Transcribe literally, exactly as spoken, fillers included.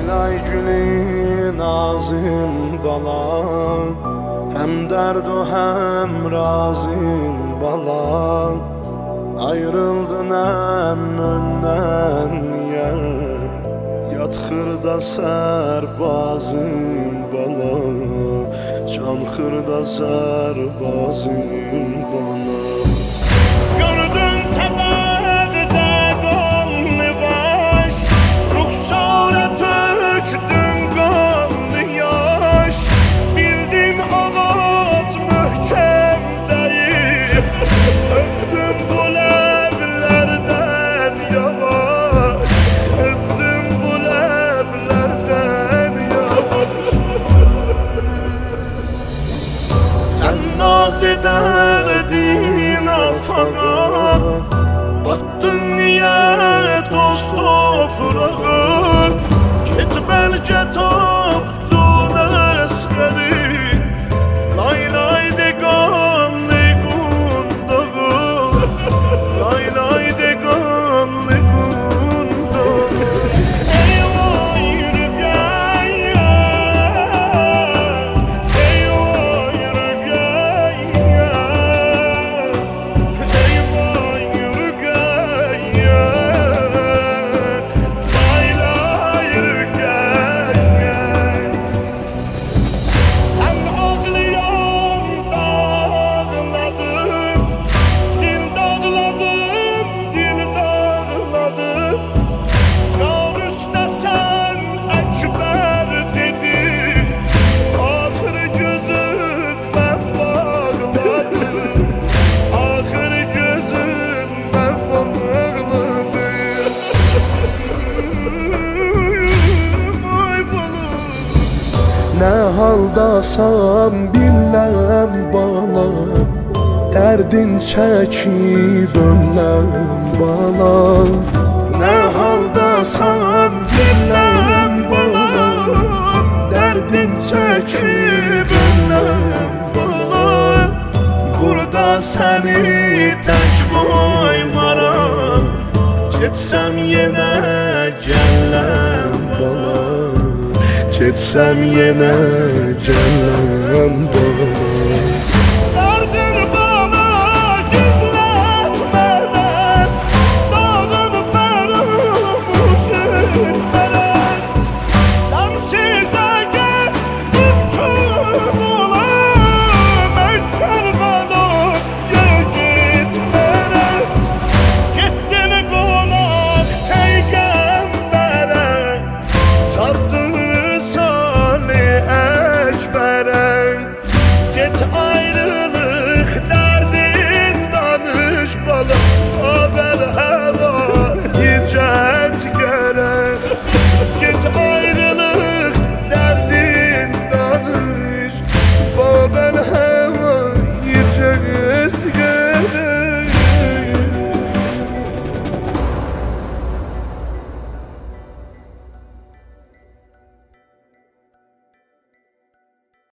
Laylay gülü nazım bala, hem derdu hem razım bala. Ayrıldın əmrindən yer, yat xırda sərbazım bala, can xırda sərbazım bala. Gördün təbəqdə qanlı baş, ruxsara tökdün qanlı yaş. Bildin ağac möhkəm deyil, öpdün bu ləblərdən yavaş, öpdün bu ləblərdən yavaş. Sən naz edərdin afağa, battın niyə toz toprağa. Get bəlkə tapdın əsqəri, laylay de qanlı qundağı, laylay de qanlı qundağı. Ey vay ürgəyə, ey vay ürgəyə, ey vay ürgəyə, laylay ürgəyə. Sen ağlayan dağladın, dil dağladın, dil dağladın. Şah üstə sen Ekber dedin, ahır gözündən bağladın, ahır gözündən bağladın. Ay balım. Nə haldasan bilməm bala, dərdin çəkib önləm bala. Nə haldasan bilməm bala, dərdin çəkib önləm bala. Burada səni tək qoymaram, getsəm yenə gələm Bala, getsəm yenə gələm bala.